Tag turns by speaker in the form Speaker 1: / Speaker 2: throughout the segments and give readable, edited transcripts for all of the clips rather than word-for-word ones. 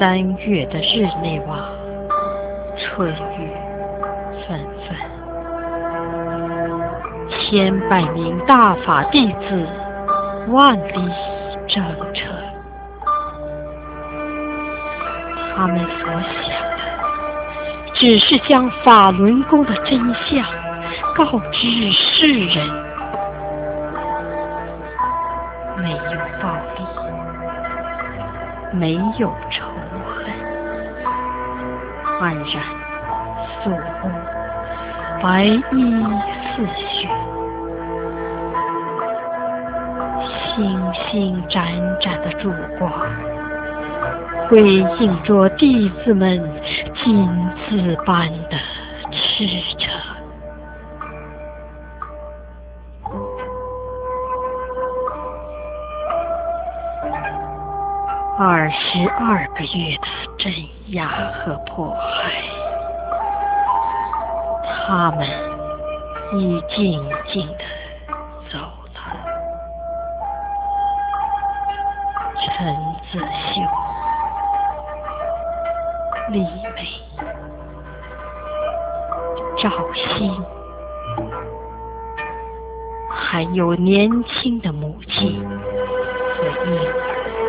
Speaker 1: 3月的日内瓦，春雨纷纷，千百名大法弟子万里征程，他们所想的只是将法轮功的真相告知世人。没有暴力，没有仇恨，安然肃穆，白衣似雪，星星闪闪的烛光辉映着弟子们金子般的赤诚。22个月的镇压和迫害，他们已静静地走了。陈子秀、李梅、赵鑫，还有年轻的母亲和婴儿。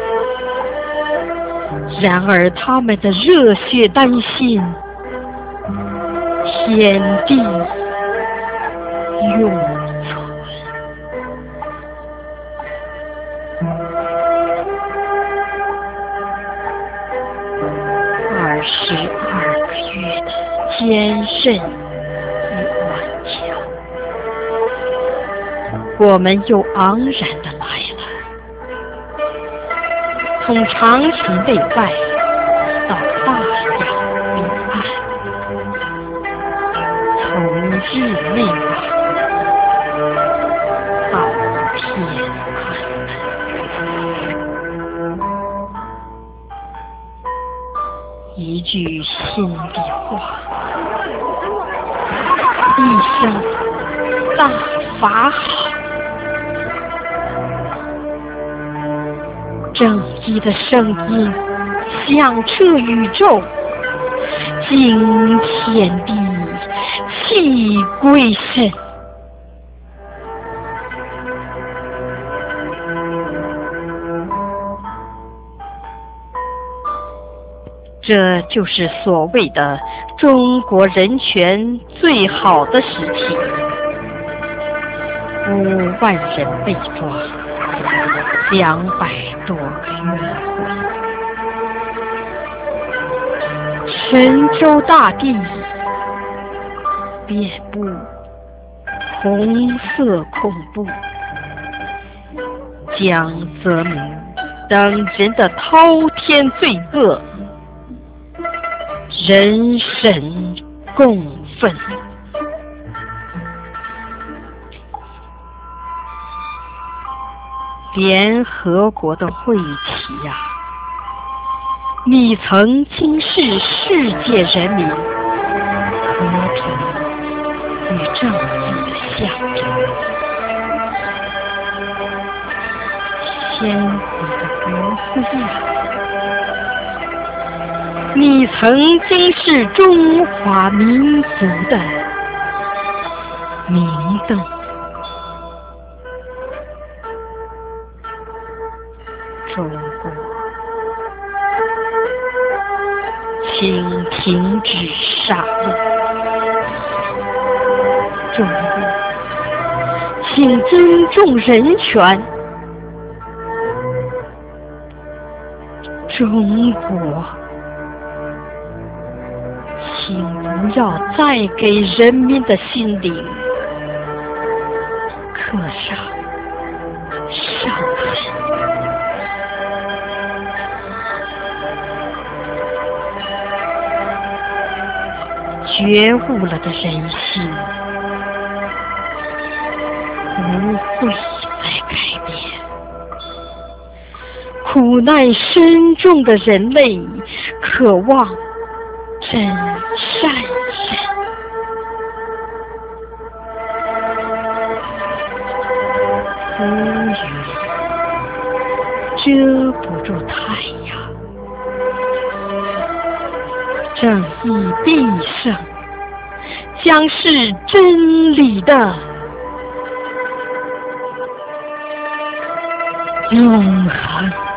Speaker 1: 然而他们的热血丹心，天地永存。22个月的坚韧与顽强，我们又昂然地来了。从长城内外到大洋彼岸，从日内瓦到天安门，一句心里话，一声大法好，正义的声音响彻宇宙，惊天地，泣鬼神。这就是所谓的中国人权最好的时期，5万人被抓，200多个冤魂，神州大地遍布红色恐怖，江泽民等人的滔天罪恶，人神共愤。联合国的会旗呀，你曾经是世界人民和平与正义的象征，鲜活的国徽呀，你曾经是中华民族的明灯。中国，请停止杀戮！中国，请尊重人权！中国，请不要再给人民的心灵刻上伤痕。觉悟了的人心不会再改变，苦难深重的人类渴望真善人。乌云遮不住太阳， 正义必胜，将是真理的永恒。